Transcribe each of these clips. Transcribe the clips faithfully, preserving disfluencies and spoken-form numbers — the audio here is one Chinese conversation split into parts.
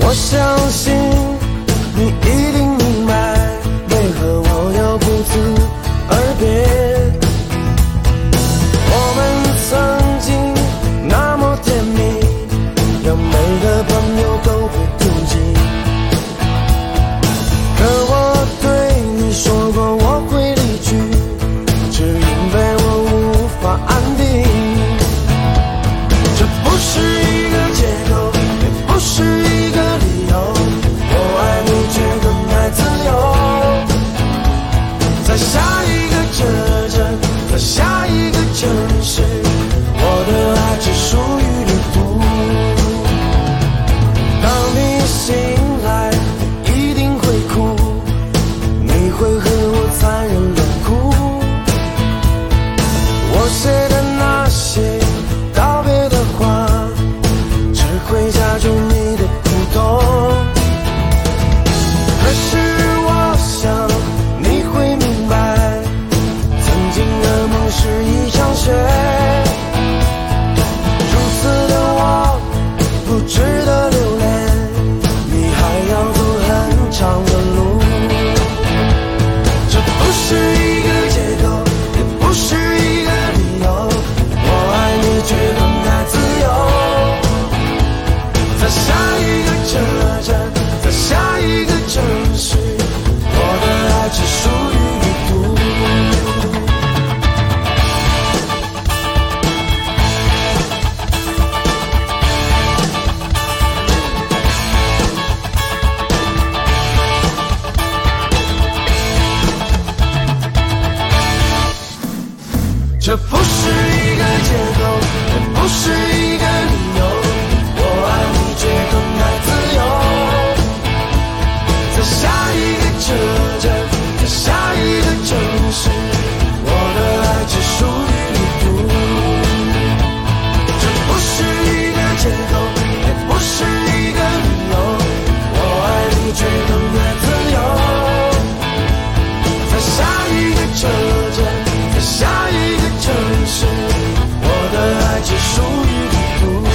我相信你一定明白，为何我要不辞而别。我们曾经那么甜蜜，让每个朋友都会妒忌。可我对你说过我会离去，只因为我无法安定。这不是一个借口，也不是一个理由，我爱你却更爱自由。在下一个车站，在下一个城市，我的爱只属于旅途。当你醒来，你一定会哭，你会和我残忍冷酷。我写的那些道别的话，只会加重你的苦痛。可是我想你会明白，曾经的梦是一场雪，如此的我不值得留恋，你还要走很长的路。这不是一个借口，也不是一个理由，我爱你却更爱自由。在下一个车站，在下一个城市，我的爱只属于旅途。这不是一个借口，也不是一个理由，我爱你却更爱自由。在下一个车站，在下一个城市，我的爱只属于旅途。这不是一个借口，也不是一个理由，我爱你却更爱自由。在下一个车站，在下一个城市，我的爱只属于旅途。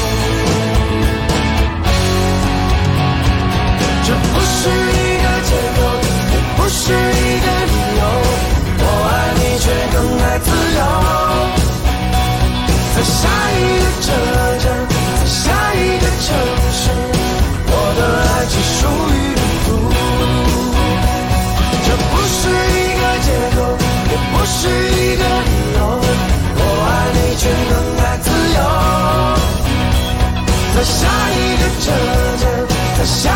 这不是一个借口，也不是一个理由，我爱你却更爱自由。在下一个车站，在下一个城市，我的爱只属于旅途。这不是一个借口，也不是一个理由，我爱你却更爱自由。在下一个车站，在下